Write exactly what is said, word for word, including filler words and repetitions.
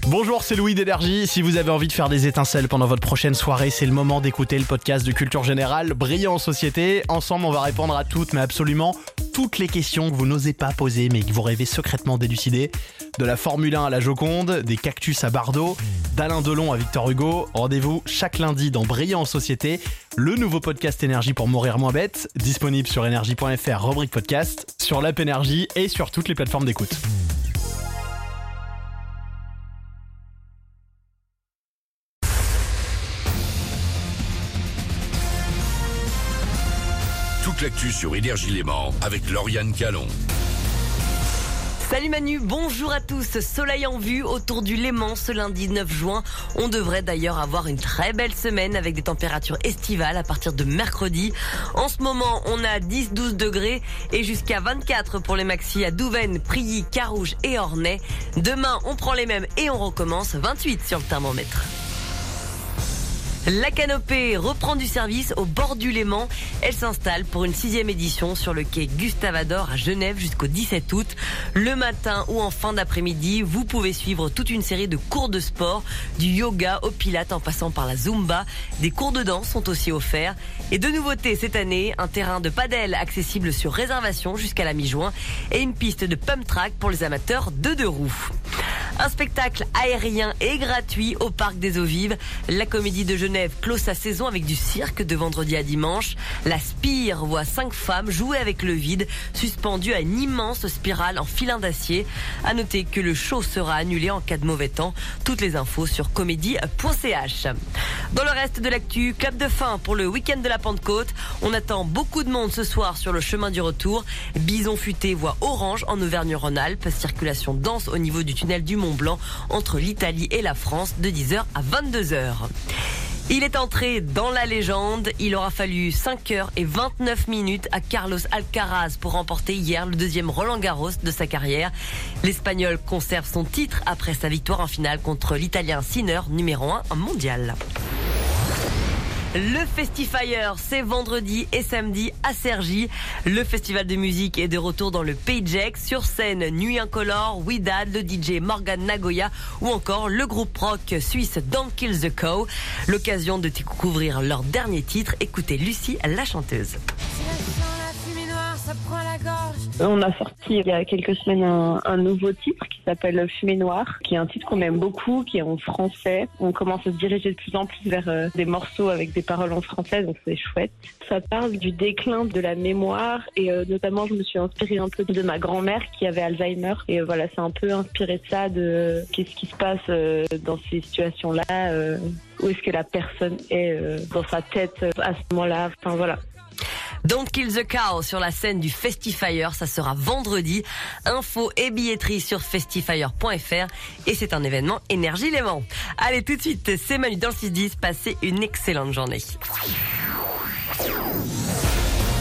Bonjour, c'est Louis d'Énergie. Si vous avez envie de faire des étincelles pendant votre prochaine soirée, c'est le moment d'écouter le podcast de Culture Générale, Brillant en Société. Ensemble, on va répondre à toutes, mais absolument toutes les questions que vous n'osez pas poser, mais que vous rêvez secrètement d'élucider. De la Formule un à la Joconde, des cactus à Bardot, d'Alain Delon à Victor Hugo. Rendez-vous chaque lundi dans Brillant en Société, le nouveau podcast Énergie pour mourir moins bête, disponible sur énergie point f r, rubrique podcast, sur l'app Énergie et sur toutes les plateformes d'écoute. Toute l'actu sur Énergie Léman avec Lauriane Calon. Salut Manu, bonjour à tous. Soleil en vue autour du Léman ce lundi neuf juin. On devrait d'ailleurs avoir une très belle semaine avec des températures estivales à partir de mercredi. En ce moment, on a dix à douze degrés et jusqu'à vingt-quatre pour les maxis à Douvaine, Prilly, Carouge et Ornay. Demain, on prend les mêmes et on recommence vingt-huit sur le thermomètre. La Canopée reprend du service au bord du Léman. Elle s'installe pour une sixième édition sur le quai Gustave-Ador à Genève jusqu'au dix-sept août. Le matin ou en fin d'après-midi, vous pouvez suivre toute une série de cours de sport, du yoga au pilates en passant par la Zumba. Des cours de danse sont aussi offerts. Et de nouveautés cette année, un terrain de padel accessible sur réservation jusqu'à la mi-juin et une piste de pump track pour les amateurs de deux roues. Un spectacle aérien et gratuit au Parc des Eaux Vives. La Comédie de Genève clôt sa saison avec du cirque de vendredi à dimanche. La Spire voit cinq femmes jouer avec le vide, suspendues à une immense spirale en filin d'acier. À noter que le show sera annulé en cas de mauvais temps. Toutes les infos sur comédie point c h. Dans le reste de l'actu, clap de fin pour le week-end de la Pentecôte. On attend beaucoup de monde ce soir sur le chemin du retour. Bison futé voit orange en Auvergne-Rhône-Alpes. Circulation dense au niveau du tunnel du Mont-Blanc entre l'Italie et la France de dix heures à vingt-deux heures. Il est entré dans la légende. Il aura fallu cinq heures et vingt-neuf minutes à Carlos Alcaraz pour remporter hier le deuxième Roland-Garros de sa carrière. L'Espagnol conserve son titre après sa victoire en finale contre l'Italien Sinner, numéro un mondial. Le Festifire, c'est vendredi et samedi à Cergy. Le festival de musique est de retour dans le Pays de Gex. Sur scène, Nuit Incolore, Widad, le D J Morgan Nagoya ou encore le groupe rock suisse Don't Kill the Cow. L'occasion de découvrir leur dernier titre. Écoutez Lucie, la chanteuse. On a sorti il y a quelques semaines un, un nouveau titre qui s'appelle Fumée Noire, qui est un titre qu'on aime beaucoup, qui est en français. On commence à se diriger de plus en plus vers euh, des morceaux avec des paroles en français, donc c'est chouette. Ça parle du déclin de la mémoire et euh, notamment je me suis inspirée un peu de ma grand-mère qui avait Alzheimer. Et euh, voilà, c'est un peu inspiré de ça, de euh, qu'est-ce qui se passe euh, dans ces situations-là, euh, où est-ce que la personne est euh, dans sa tête euh, à ce moment-là, enfin voilà. Don't Kill the Cow sur la scène du Festifire, ça sera vendredi. Infos et billetterie sur festifire point f r et c'est un événement Énergie Léman. Allez, tout de suite, c'est Manu dans le six dix, passez une excellente journée.